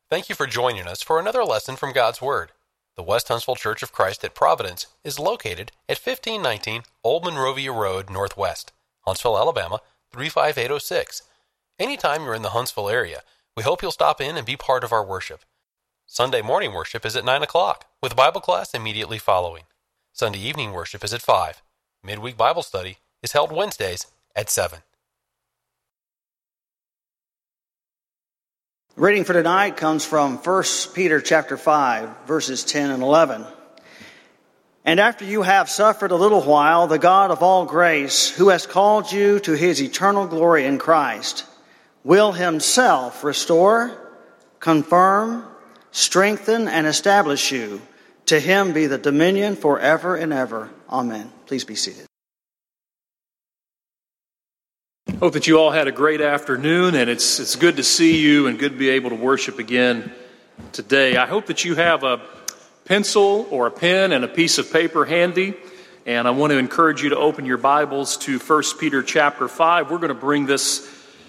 Thank you for joining us for another lesson from God's Word. The West Huntsville Church of Christ at Providence is located at 1519 Old Monrovia Road Northwest, Huntsville, Alabama, 35806. Anytime you're in the Huntsville area, we hope you'll stop in and be part of our worship. Sunday morning worship is at 9 o'clock, with Bible class immediately following. Sunday evening worship is at 5. Midweek Bible study is held Wednesdays at 7. The reading for tonight comes from 1 Peter chapter 5, verses 10 and 11. And after you have suffered a little while, the God of all grace, who has called you to his eternal glory in Christ, will himself restore, confirm, strengthen, and establish you. To him be the dominion forever and ever. Amen. Please be seated. Hope that you all had a great afternoon, and it's good to see you and good to be able to worship again today. I hope that you have a pencil or a pen and a piece of paper handy, and I want to encourage you to open your Bibles to 1 Peter chapter 5. We're going to bring this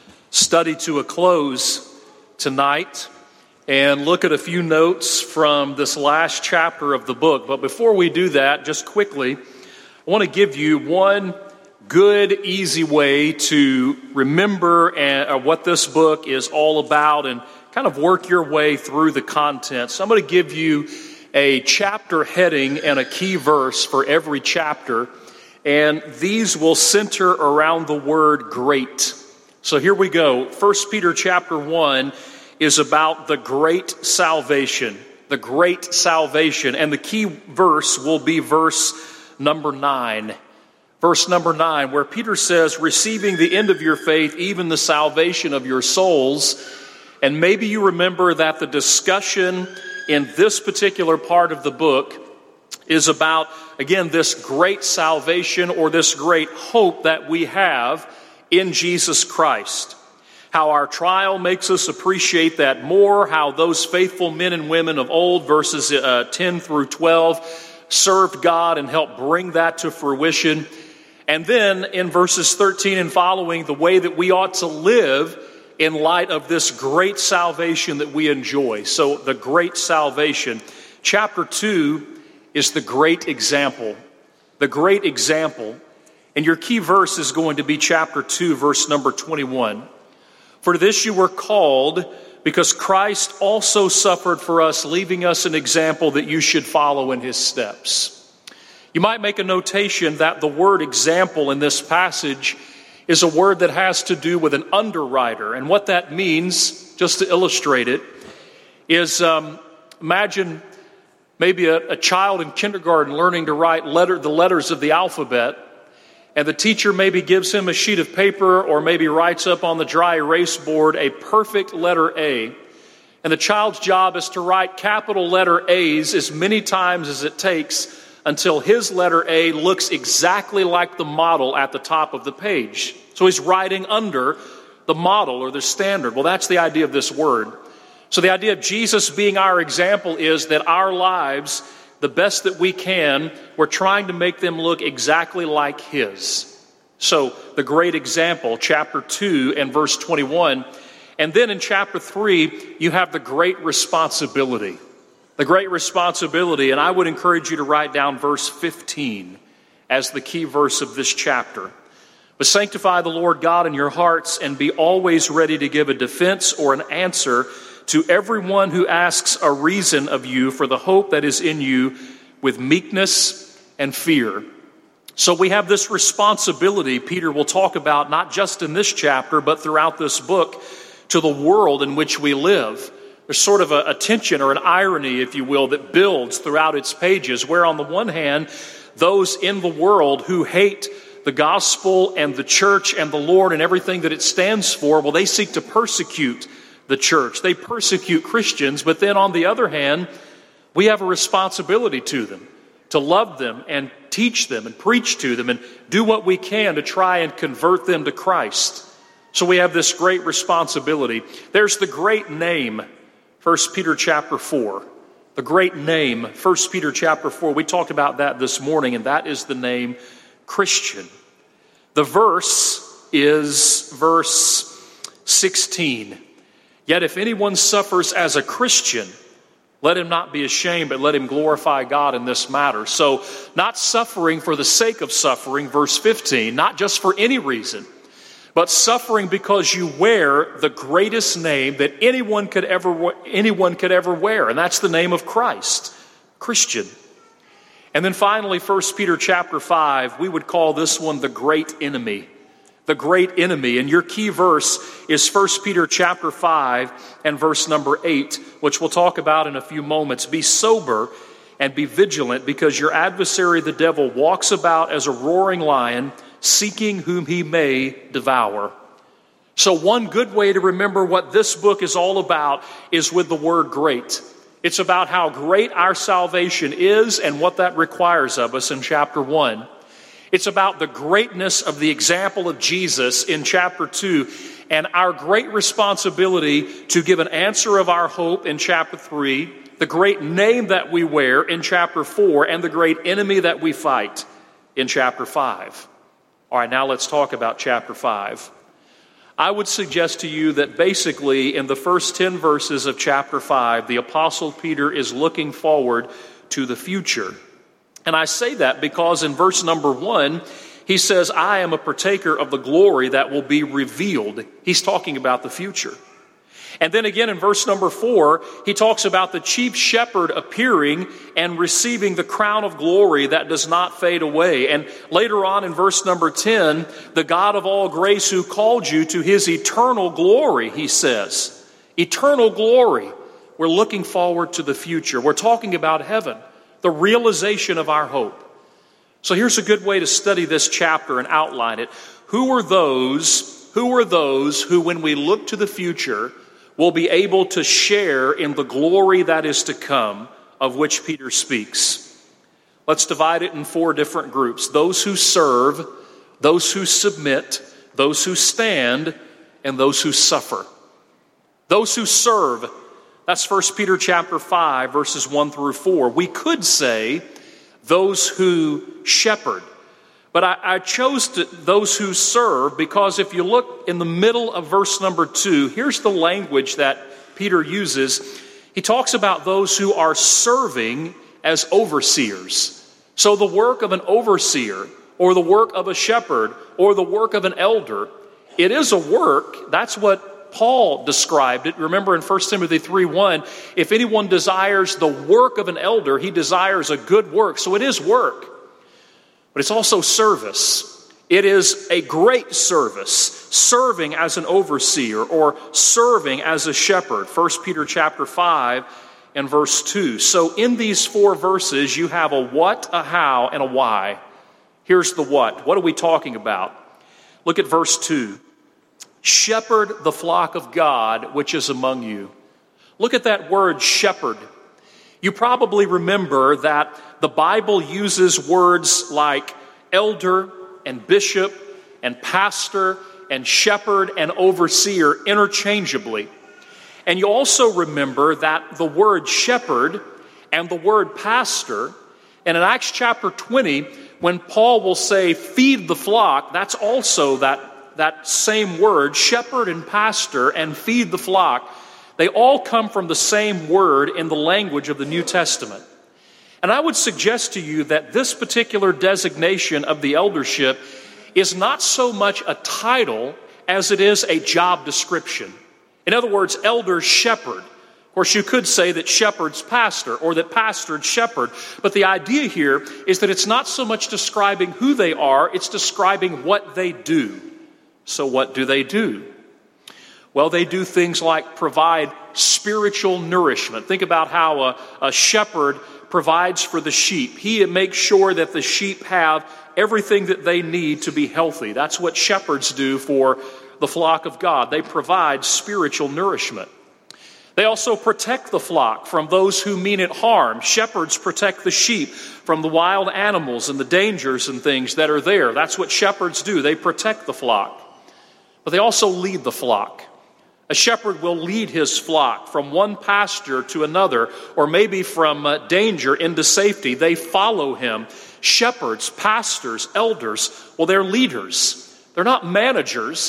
study to a close tonight and look at a few notes from this last chapter of the book. But before we do that, just quickly, I want to give you one good, easy way to remember what this book is all about and kind of work your way through the content. So I'm going to give you a chapter heading and a key verse for every chapter, and these will center around the word great. So here we go. 1 Peter chapter 1 is about the great salvation, the great salvation, and the key verse will be verse number 9. Verse number 9, where Peter says, receiving the end of your faith, even the salvation of your souls. And maybe you remember that the discussion in this particular part of the book is about, again, this great salvation or this great hope that we have in Jesus Christ. How our trial makes us appreciate that more, how those faithful men and women of old, verses 10 through 12, served God and helped bring that to fruition. And then in verses 13 and following, the way that we ought to live in light of this great salvation that we enjoy. So the great salvation. Chapter 2 is the great example. The great example. And your key verse is going to be chapter 2, verse number 21. For this you were called, because Christ also suffered for us, leaving us an example that you should follow in his steps. You might make a notation that the word example in this passage is a word that has to do with an underwriter. And what that means, just to illustrate it, is imagine maybe a child in kindergarten learning to write the letters of the alphabet, and the teacher maybe gives him a sheet of paper or maybe writes up on the dry erase board a perfect letter A. And the child's job is to write capital letter A's as many times as it takes until his letter A looks exactly like the model at the top of the page. So he's writing under the model or the standard. Well, that's the idea of this word. So the idea of Jesus being our example is that our lives, the best that we can, we're trying to make them look exactly like his. So the great example, chapter 2 and verse 21. And then in chapter 3, you have the great responsibility. The great responsibility, and I would encourage you to write down verse 15 as the key verse of this chapter. But sanctify the Lord God in your hearts and be always ready to give a defense or an answer to everyone who asks a reason of you for the hope that is in you with meekness and fear. So we have this responsibility Peter will talk about not just in this chapter but throughout this book to the world in which we live. There's sort of a tension or an irony, if you will, that builds throughout its pages, where on the one hand, those in the world who hate the gospel and the church and the Lord and everything that it stands for, well, they seek to persecute the church. They persecute Christians, but then on the other hand, we have a responsibility to them, to love them and teach them and preach to them and do what we can to try and convert them to Christ. So we have this great responsibility. There's the great name, 1 Peter chapter 4. The great name, 1 Peter chapter 4. We talked about that this morning, and that is the name Christian. The verse is verse 16. Yet if anyone suffers as a Christian, let him not be ashamed, but let him glorify God in this matter. So, not suffering for the sake of suffering, verse 15, not just for any reason, but suffering because you wear the greatest name that anyone could ever wear, and that's the name of Christ, Christian. And then finally, 1 Peter chapter 5, we would call this one the great enemy. The great enemy. And your key verse is 1 Peter chapter 5 and verse number 8, which we'll talk about in a few moments. Be sober and be vigilant, because your adversary, the devil, walks about as a roaring lion, seeking whom he may devour. So one good way to remember what this book is all about is with the word great. It's about how great our salvation is and what that requires of us in chapter 1. It's about the greatness of the example of Jesus in chapter 2 and our great responsibility to give an answer of our hope in chapter 3, the great name that we wear in chapter 4, and the great enemy that we fight in chapter 5. All right, now let's talk about chapter 5. I would suggest to you that basically in the first 10 verses of chapter 5, the Apostle Peter is looking forward to the future. And I say that because in verse number 1, he says, I am a partaker of the glory that will be revealed. He's talking about the future. And then again in verse number 4, he talks about the chief shepherd appearing and receiving the crown of glory that does not fade away. And later on in verse number 10, the God of all grace who called you to his eternal glory, he says. Eternal glory. We're looking forward to the future. We're talking about heaven, the realization of our hope. So here's a good way to study this chapter and outline it. Who are those who, when we look to the future, will be able to share in the glory that is to come, of which Peter speaks? Let's divide it in 4 different groups. Those who serve, those who submit, those who stand, and those who suffer. Those who serve, that's 1 Peter chapter 5, verses 1 through 4. We could say those who shepherd. But I chose those who serve because if you look in the middle of verse number 2, here's the language that Peter uses. He talks about those who are serving as overseers. So the work of an overseer or the work of a shepherd or the work of an elder, it is a work. That's what Paul described it. Remember in 1 Timothy 3:1, if anyone desires the work of an elder, he desires a good work. So it is work. But it's also service. It is a great service, serving as an overseer or serving as a shepherd. 1 Peter chapter 5 and verse 2. So in these 4 verses, you have a what, a how, and a why. Here's the what. What are we talking about? Look at verse 2. Shepherd the flock of God which is among you. Look at that word shepherd. You probably remember that the Bible uses words like elder and bishop and pastor and shepherd and overseer interchangeably. And you also remember that the word shepherd and the word pastor, and in Acts chapter 20, when Paul will say feed the flock, that's also that same word, shepherd and pastor and feed the flock. They all come from the same word in the language of the New Testament. And I would suggest to you that this particular designation of the eldership is not so much a title as it is a job description. In other words, elder shepherd. Of course, you could say that shepherd's pastor or that pastored shepherd. But the idea here is that it's not so much describing who they are, it's describing what they do. So what do they do? Well, they do things like provide spiritual nourishment. Think about how a shepherd provides for the sheep. He makes sure that the sheep have everything that they need to be healthy. That's what shepherds do for the flock of God. They provide spiritual nourishment. They also protect the flock from those who mean it harm. Shepherds protect the sheep from the wild animals and the dangers and things that are there. That's what shepherds do. They protect the flock. But they also lead the flock. A shepherd will lead his flock from one pasture to another, or maybe from danger into safety. They follow him. Shepherds, pastors, elders, well, they're leaders. They're not managers.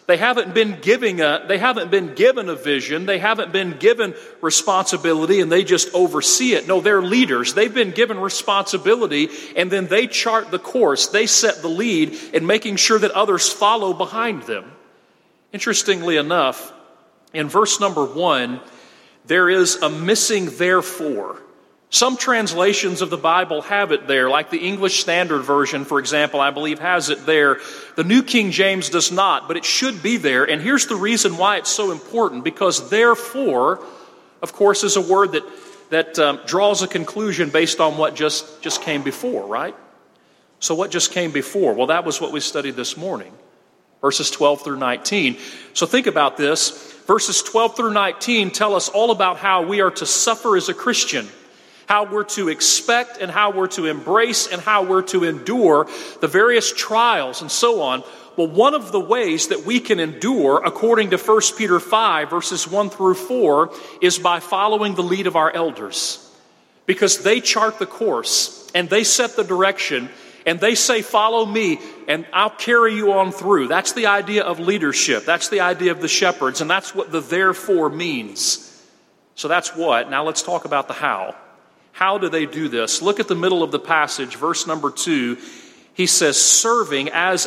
They haven't been given a vision. They haven't been given responsibility and they just oversee it. No, they're leaders. They've been given responsibility and then they chart the course. They set the lead in making sure that others follow behind them. Interestingly enough, in verse number 1, there is a missing therefore. Some translations of the Bible have it there, like the English Standard Version, for example, I believe has it there. The New King James does not, but it should be there. And here's the reason why it's so important, because therefore, of course, is a word that draws a conclusion based on what just came before, right? So what just came before? Well, that was what we studied this morning, verses 12 through 19. So think about this. Verses 12 through 19 tell us all about how we are to suffer as a Christian, how we're to expect and how we're to embrace and how we're to endure the various trials and so on. Well, one of the ways that we can endure, according to 1 Peter 5, verses 1 through 4, is by following the lead of our elders. Because they chart the course and they set the direction and they say, follow me and I'll carry you on through. That's the idea of leadership. That's the idea of the shepherds, and that's what the therefore means. So that's what. Now let's talk about the how. How do they do this? Look at the middle of the passage, verse number 2. He says, serving as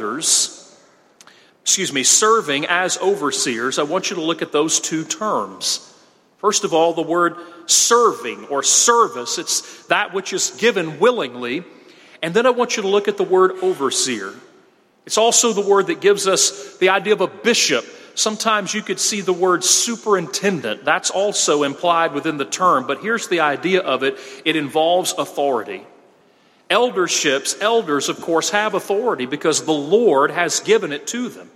overseers. I want you to look at those two terms. First of all, the word serving or service. It's that which is given willingly. And then I want you to look at the word overseer. It's also the word that gives us the idea of a bishop. Sometimes you could see the word superintendent. That's also implied within the term. But here's the idea of it. It involves authority. Elders, of course, have authority because the Lord has given it to them.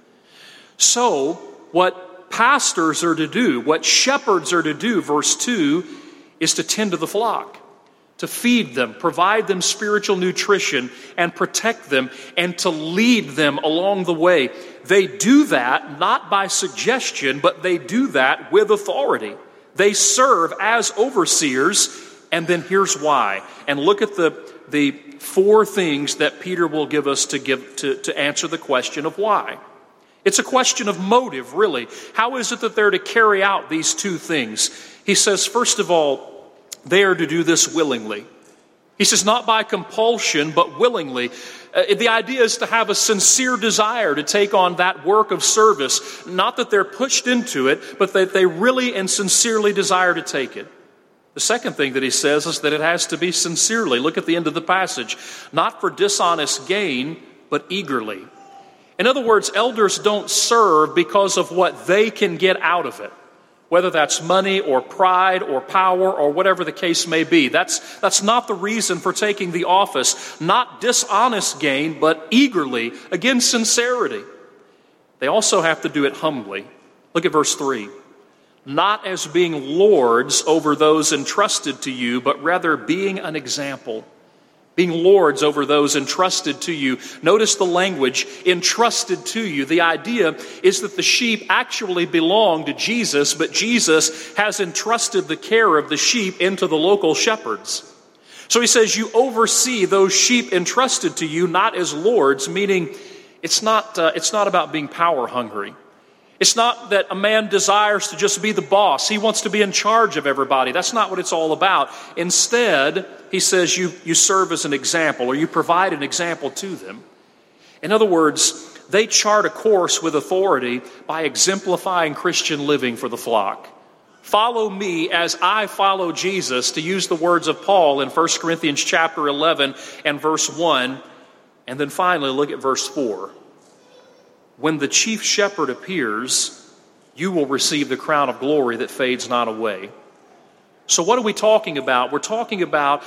So, what pastors are to do, what shepherds are to do, verse 2, is to tend to the flock, to feed them, provide them spiritual nutrition, and protect them, and to lead them along the way. They do that not by suggestion, but they do that with authority. They serve as overseers, and then here's why. And look at the four things that Peter will give us to answer the question of why. It's a question of motive, really. How is it that they're to carry out these two things? He says, first of all, they are to do this willingly. He says, not by compulsion, but willingly. The idea is to have a sincere desire to take on that work of service. Not that they're pushed into it, but that they really and sincerely desire to take it. The second thing that he says is that it has to be sincerely. Look at the end of the passage. Not for dishonest gain, but eagerly. In other words, elders don't serve because of what they can get out of it. Whether that's money or pride or power or whatever the case may be. That's not the reason for taking the office. Not dishonest gain, but eagerly. Again, sincerity. They also have to do it humbly. Look at verse 3. Not as being lords over those entrusted to you, but rather being an example. Being lords over those entrusted to you. Notice the language, entrusted to you. The idea is that the sheep actually belong to Jesus, but Jesus has entrusted the care of the sheep into the local shepherds. So he says, you oversee those sheep entrusted to you, not as lords, meaning it's not about being power hungry. It's not that a man desires to just be the boss. He wants to be in charge of everybody. That's not what it's all about. Instead, he says you serve as an example, or you provide an example to them. In other words, they chart a course with authority by exemplifying Christian living for the flock. Follow me as I follow Jesus, to use the words of Paul in 1 Corinthians chapter 11 and verse 1. And then finally, look at verse 4. When the chief shepherd appears, you will receive the crown of glory that fades not away. So what are we talking about? We're talking about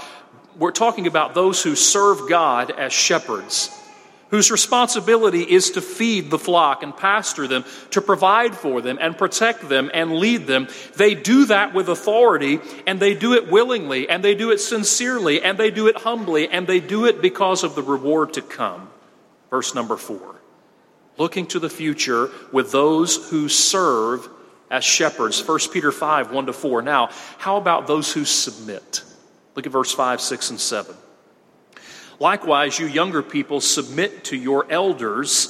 those who serve God as shepherds, whose responsibility is to feed the flock and pasture them, to provide for them and protect them and lead them. They do that with authority, and they do it willingly, and they do it sincerely, and they do it humbly, and they do it because of the reward to come. Verse number 4. Looking to the future with those who serve as shepherds. 1 Peter 5, 1-4. Now, how about those who submit? Look at verse 5, 6, and 7. Likewise, you younger people, submit to your elders.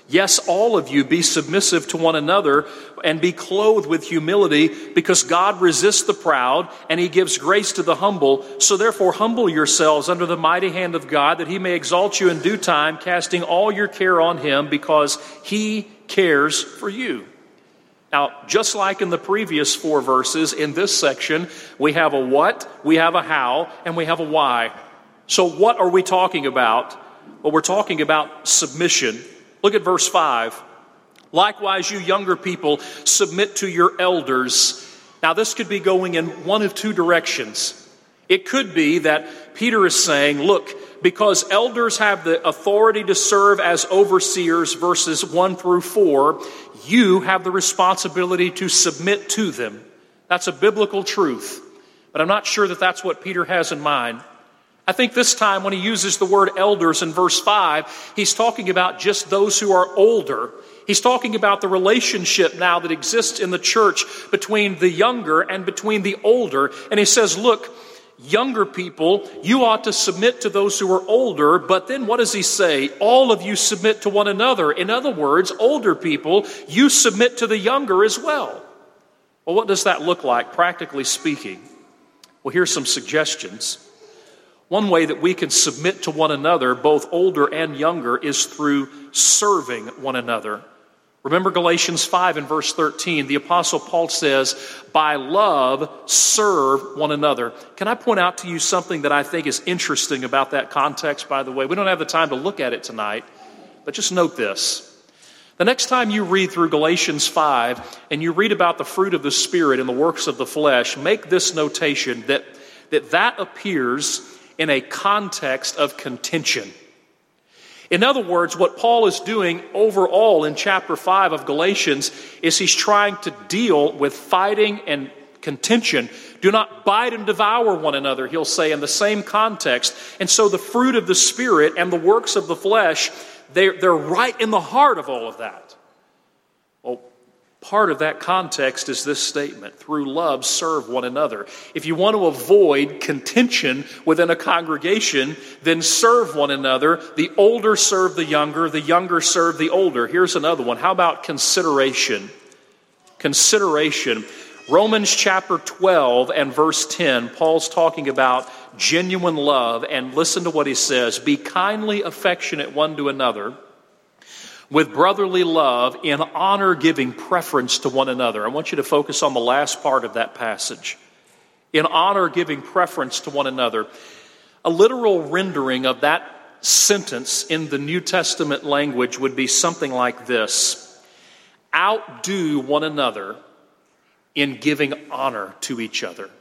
Yes, all of you be submissive to one another and be clothed with humility, because God resists the proud and he gives grace to the humble. So therefore humble yourselves under the mighty hand of God, that he may exalt you in due time, casting all your care on him, because he cares for you. Now, just like in the previous 4 verses, in this section, we have a what, we have a how, and we have a why. So what are we talking about? Well, we're talking about submission. Look at verse 5. Likewise, you younger people, submit to your elders. Now, this could be going in one of 2 directions. It could be that Peter is saying, look, because elders have the authority to serve as overseers, verses 1 through 4, you have the responsibility to submit to them. That's a biblical truth. But I'm not sure that that's what Peter has in mind. I think this time when he uses the word elders in verse 5, he's talking about just those who are older. He's talking about the relationship now that exists in the church between the younger and between the older. And he says, look, younger people, you ought to submit to those who are older. But then what does he say? All of you submit to one another. In other words, older people, you submit to the younger as well. Well, what does that look like, practically speaking? Well, here's some suggestions. One way that we can submit to one another, both older and younger, is through serving one another. Remember Galatians 5 and verse 13, the Apostle Paul says, by love, serve one another. Can I point out to you something that I think is interesting about that context, by the way? We don't have the time to look at it tonight, but just note this. The next time you read through Galatians 5 and you read about the fruit of the Spirit and the works of the flesh, make this notation that appears in a context of contention. In other words, what Paul is doing overall in chapter 5 of Galatians is he's trying to deal with fighting and contention. Do not bite and devour one another, he'll say in the same context. And so the fruit of the Spirit and the works of the flesh, they're right in the heart of all of that. Well, part of that context is this statement, through love serve one another. If you want to avoid contention within a congregation, then serve one another. The older serve the younger serve the older. Here's another one. How about consideration? Consideration. Romans chapter 12 and verse 10, Paul's talking about genuine love, and listen to what he says. Be kindly affectionate one to another, with brotherly love, in honor giving preference to one another. I want you to focus on the last part of that passage. In honor giving preference to one another. A literal rendering of that sentence in the New Testament language would be something like this. Outdo one another in giving honor to each other.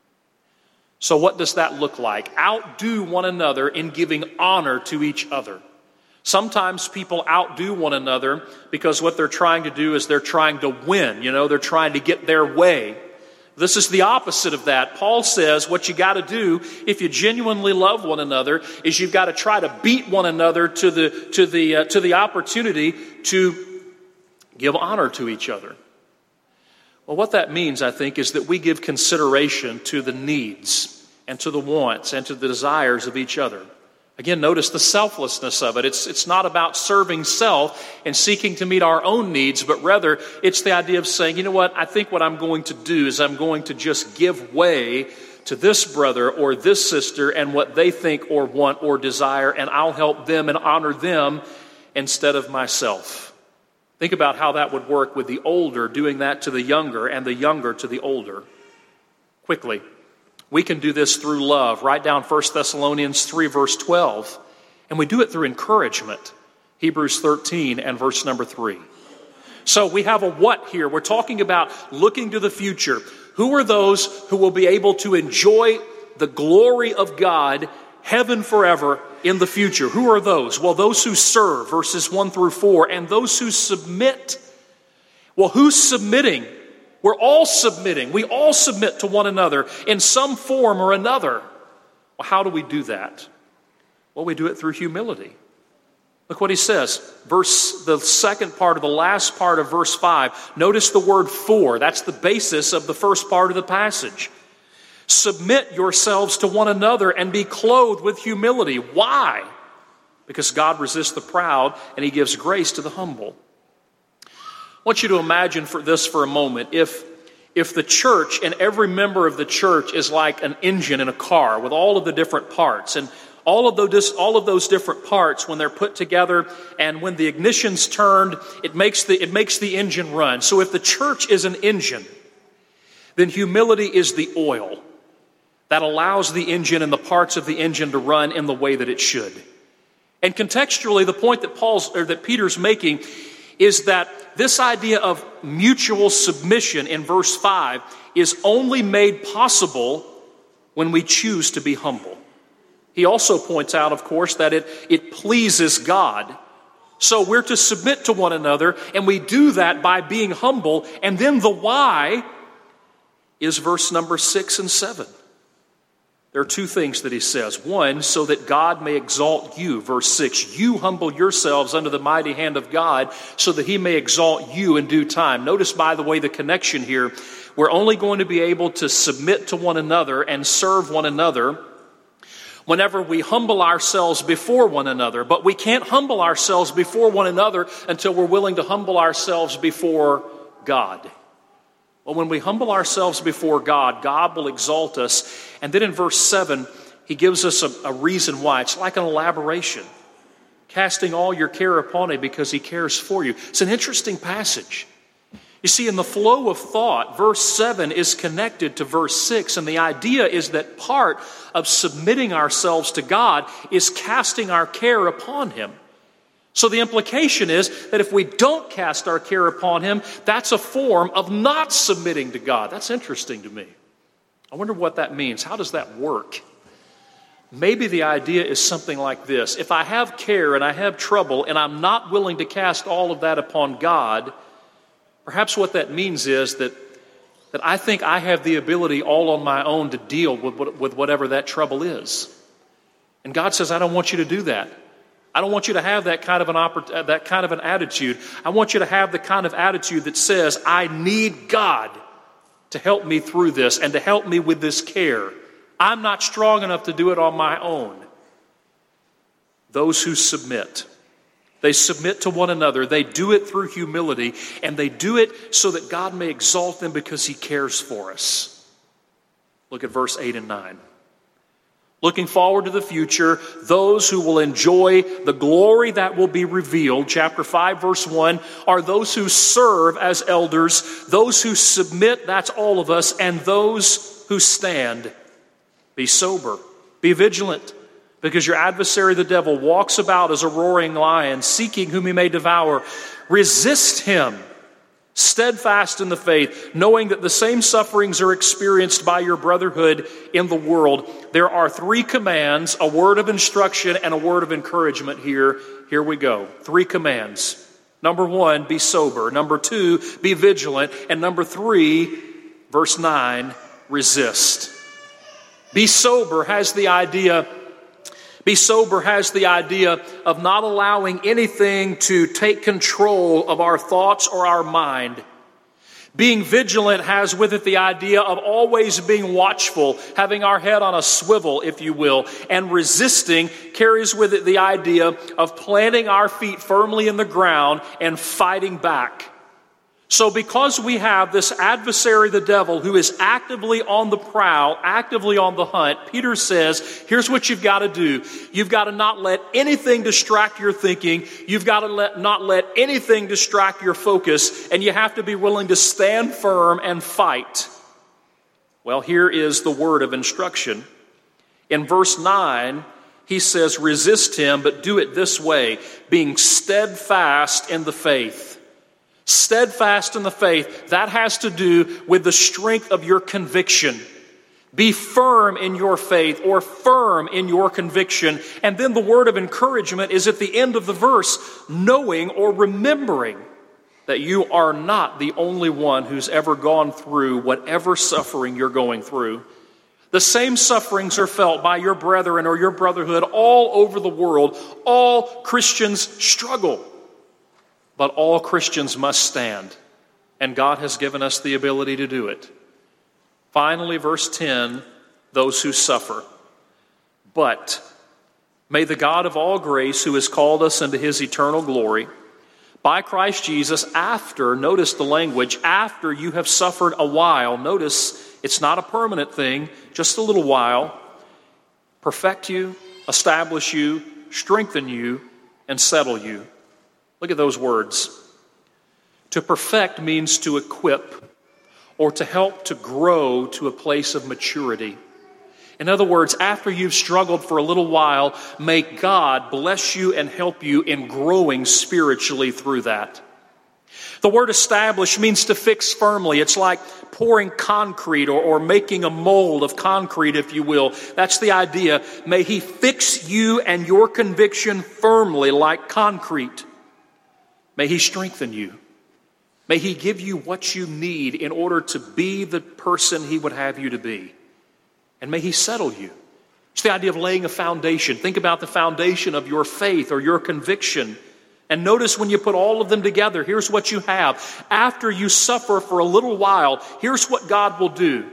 So what does that look like? Outdo one another in giving honor to each other. Sometimes people outdo one another because what they're trying to do is they're trying to win. They're trying to get their way. This is the opposite of that. Paul says what you got to do if you genuinely love one another is you've got to try to beat one another to the opportunity to give honor to each other. Well, what that means, I think, is that we give consideration to the needs and to the wants and to the desires of each other. Again, notice the selflessness of it. It's not about serving self and seeking to meet our own needs, but rather it's the idea of saying, you know what, I think what I'm going to do is I'm going to just give way to this brother or this sister and what they think or want or desire, and I'll help them and honor them instead of myself. Think about how that would work with the older doing that to the younger and the younger to the older. Quickly. We can do this through love. Write down 1 Thessalonians 3, verse 12. And we do it through encouragement. Hebrews 13 and verse number 3. So we have a what here. We're talking about looking to the future. Who are those who will be able to enjoy the glory of God, heaven forever, in the future? Who are those? Well, those who serve, verses 1 through 4, and those who submit. Well, who's submitting? We're all submitting. We all submit to one another in some form or another. Well, how do we do that? Well, we do it through humility. Look what he says. The second part of the last part of verse 5. Notice the word for. That's the basis of the first part of the passage. Submit yourselves to one another and be clothed with humility. Why? because God resists the proud and he gives grace to the humble. I want you to imagine for a moment, if the church and every member of the church is like an engine in a car with all of the different parts, and all of those different parts, when they're put together and when the ignition's turned, it makes the engine run. So if the church is an engine, then humility is the oil that allows the engine and the parts of the engine to run in the way that it should. And contextually, the point that Peter's making is that this idea of mutual submission in verse 5 is only made possible when we choose to be humble. He also points out, of course, that it pleases God. So we're to submit to one another, and we do that by being humble. And then the why is verse number 6 and 7. There are two things that he says. One, so that God may exalt you. Verse 6, you humble yourselves under the mighty hand of God so that he may exalt you in due time. Notice, by the way, the connection here. We're only going to be able to submit to one another and serve one another whenever we humble ourselves before one another. But we can't humble ourselves before one another until we're willing to humble ourselves before God. Well, when we humble ourselves before God, God will exalt us. And then in verse 7, he gives us a reason why. It's like an elaboration. Casting all your care upon him because he cares for you. It's an interesting passage. You see, in the flow of thought, verse 7 is connected to verse 6. And the idea is that part of submitting ourselves to God is casting our care upon him. So the implication is that if we don't cast our care upon him, that's a form of not submitting to God. That's interesting to me. I wonder what that means. How does that work? Maybe the idea is something like this. If I have care and I have trouble and I'm not willing to cast all of that upon God, perhaps what that means is that I think I have the ability all on my own to deal with whatever that trouble is. And God says, I don't want you to do that. I don't want you to have that kind of an attitude. I want you to have the kind of attitude that says, I need God to help me through this and to help me with this care. I'm not strong enough to do it on my own. Those who submit, they submit to one another. They do it through humility, and they do it so that God may exalt them because he cares for us. Look at verse 8 and 9. Looking forward to the future, those who will enjoy the glory that will be revealed, chapter 5, verse 1, are those who serve as elders, those who submit, that's all of us, and those who stand. Be sober, be vigilant, because your adversary, the devil, walks about as a roaring lion, seeking whom he may devour. Resist him, steadfast in the faith, knowing that the same sufferings are experienced by your brotherhood in the world. There are 3 commands, a word of instruction and a word of encouragement here. Here we go. 3 commands. Number 1, be sober. Number 2, be vigilant. And number 3, verse 9, resist. Be sober has the idea of not allowing anything to take control of our thoughts or our mind. Being vigilant has with it the idea of always being watchful, having our head on a swivel, if you will. And resisting carries with it the idea of planting our feet firmly in the ground and fighting back. So because we have this adversary, the devil, who is actively on the prowl, actively on the hunt, Peter says, here's what you've got to do. You've got to not let anything distract your thinking. You've got to not let anything distract your focus. And you have to be willing to stand firm and fight. Well, here is the word of instruction. In verse 9, he says, resist him, but do it this way, being steadfast in the faith. Steadfast in the faith, that has to do with the strength of your conviction. Be firm in your faith or firm in your conviction. And then the word of encouragement is at the end of the verse, knowing or remembering that you are not the only one who's ever gone through whatever suffering you're going through. The same sufferings are felt by your brethren or your brotherhood all over the world. All Christians struggle. But all Christians must stand, and God has given us the ability to do it. Finally, verse 10, those who suffer. But May the God of all grace, who has called us into his eternal glory, by Christ Jesus, after, notice the language, after you have suffered a while, notice it's not a permanent thing, just a little while, perfect you, establish you, strengthen you, and settle you. Look at those words. To perfect means to equip or to help to grow to a place of maturity. In other words, after you've struggled for a little while, may God bless you and help you in growing spiritually through that. The word establish means to fix firmly. It's like pouring concrete or making a mold of concrete, if you will. That's the idea. May he fix you and your conviction firmly like concrete. May he strengthen you. May he give you what you need in order to be the person he would have you to be. And may he settle you. It's the idea of laying a foundation. Think about the foundation of your faith or your conviction. And notice when you put all of them together, here's what you have. After you suffer for a little while, here's what God will do.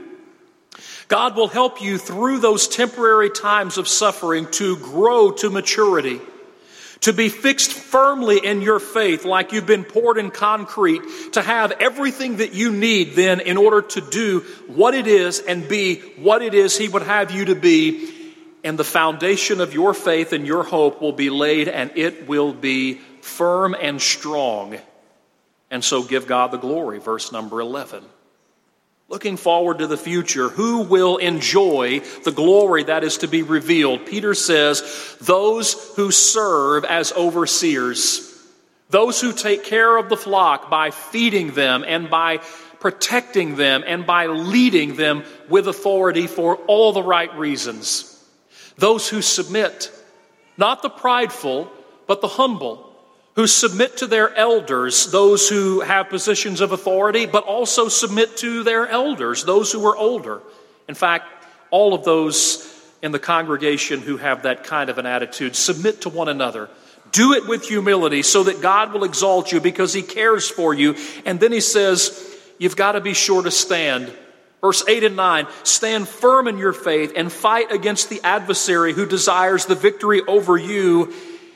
God will help you through those temporary times of suffering to grow to maturity, to be fixed firmly in your faith like you've been poured in concrete, to have everything that you need then in order to do what it is and be what it is he would have you to be. And the foundation of your faith and your hope will be laid, and it will be firm and strong. And so give God the glory. Verse number 11. Looking forward to the future, who will enjoy the glory that is to be revealed? Peter says, those who serve as overseers, those who take care of the flock by feeding them and by protecting them and by leading them with authority for all the right reasons. Those who submit, not the prideful, but the humble, who submit to their elders, those who have positions of authority, but also submit to their elders, those who are older. In fact, all of those in the congregation who have that kind of an attitude submit to one another. Do it with humility so that God will exalt you because he cares for you. And then he says, you've got to be sure to stand. Verse 8 and 9, stand firm in your faith and fight against the adversary who desires the victory over you.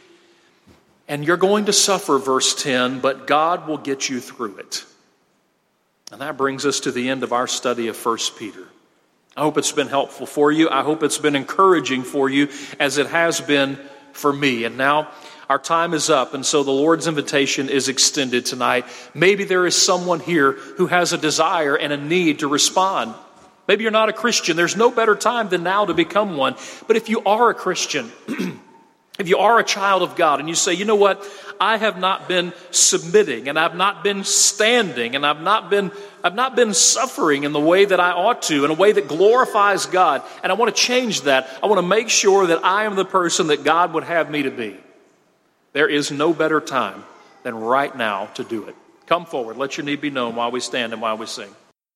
And you're going to suffer, verse 10, but God will get you through it. And that brings us to the end of our study of 1 Peter. I hope it's been helpful for you. I hope it's been encouraging for you as it has been for me. And now our time is up, and so the Lord's invitation is extended tonight. Maybe there is someone here who has a desire and a need to respond. Maybe you're not a Christian. There's no better time than now to become one. But if you are a Christian, if you are a child of God and you say, you know what, I have not been submitting and I've not been standing and I've not been suffering in the way that I ought to, in a way that glorifies God, and I want to change that. I want to make sure that I am the person that God would have me to be. There is no better time than right now to do it. Come forward. Let your need be known while we stand and while we sing.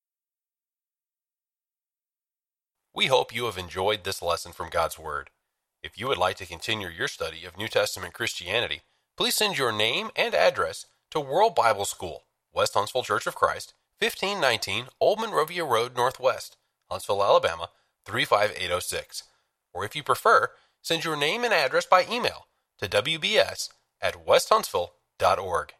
We hope you have enjoyed this lesson from God's Word. If you would like to continue your study of New Testament Christianity, please send your name and address to World Bible School, West Huntsville Church of Christ, 1519 Old Monrovia Road Northwest, Huntsville, Alabama, 35806. Or if you prefer, send your name and address by email to wbs@westhuntsville.org.